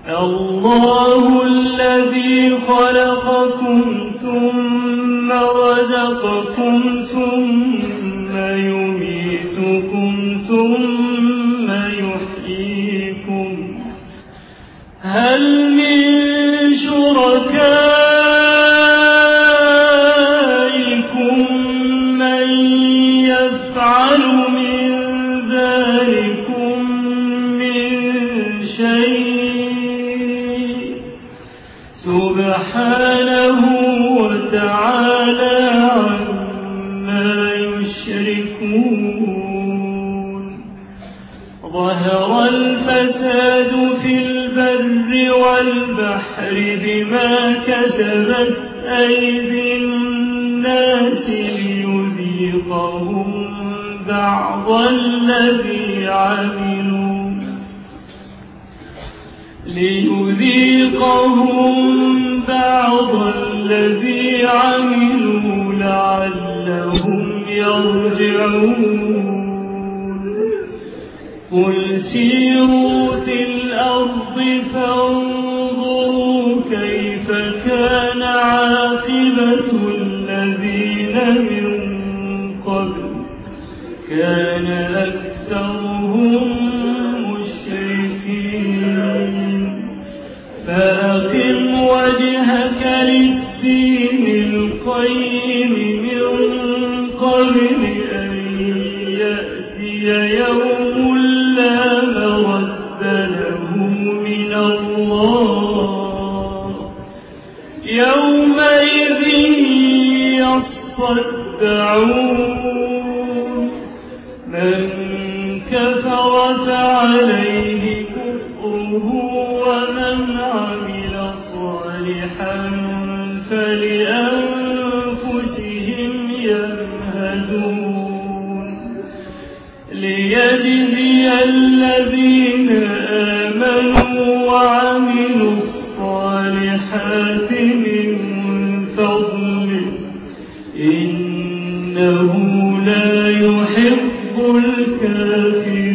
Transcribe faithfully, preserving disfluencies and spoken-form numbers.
الله الذي خلقكم ثم رزقكم ثم يميتكم ثم يحييكم هل من شركائكم من يفعل من ذلكم من شيء سبحانه وتعالى عما يشركون ظهر الفساد في البر والبحر بما كسبت أيدي الناس ليذيقهم بعض الذي عملوا ليذيقهم بعض الذي عملوا لعلهم يرجعون قل سيروا في الأرض فانظروا كيف كان عاقبة الذين من قبل كان أكثرهم مشركين فأقم وجهك للدين القيم من قبل أن يأتي يوم لا مرد له من الله يومئذ يصدعون من كفر فعليه كفره ومن عمل صالحا فلأنفسهم يمهدون ليجزي الذين آمنوا وعملوا الصالحات من فضله إنه لا يحب الكافرين